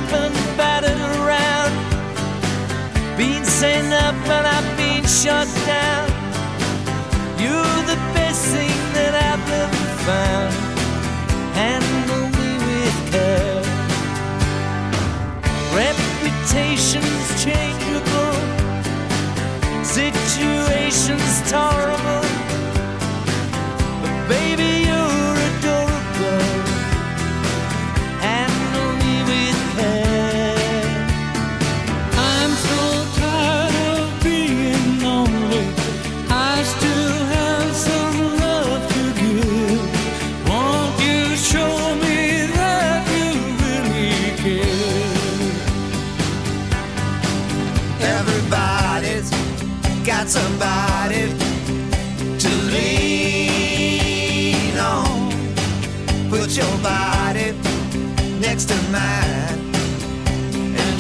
and battered around, been sent up and I've been shot down. You're the best thing that I've ever found. Handle me with care. Reputation's changeable, situation's tolerable, but baby you're adorable. Handle me with care. I'm so tired of being lonely. I still have some love to give. Won't you show me that you really care? Everybody's got somebody to lean on. Put your body next to mine and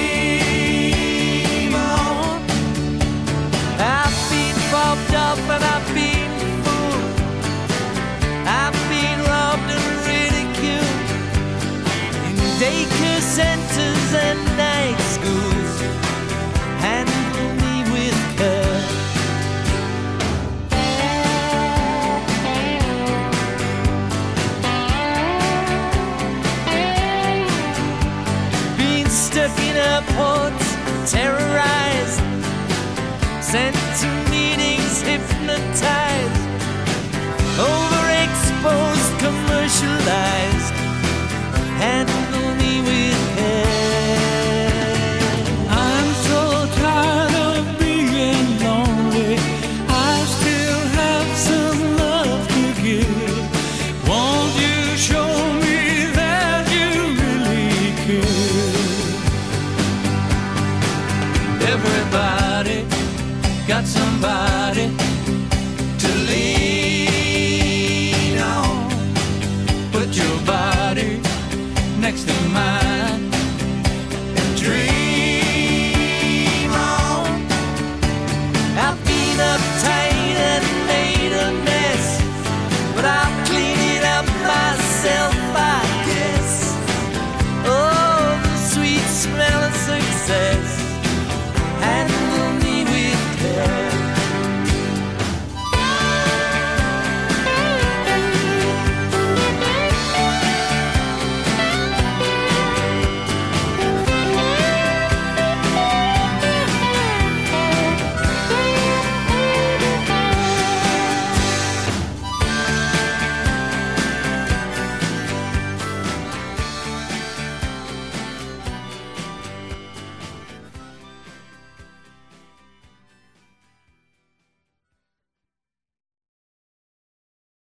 dream on. I've been bobbed up and I've been fooled. I've been robbed and ridiculed in daycare centers and night schools. Handle me with care. Been stuck in airports, terrorized, sent to meetings, hypnotized, overexposed, commercialized. Handle me with care. I'm so tired of being lonely. I still have some love to give. Won't you show me that you really care? Everybody got somebody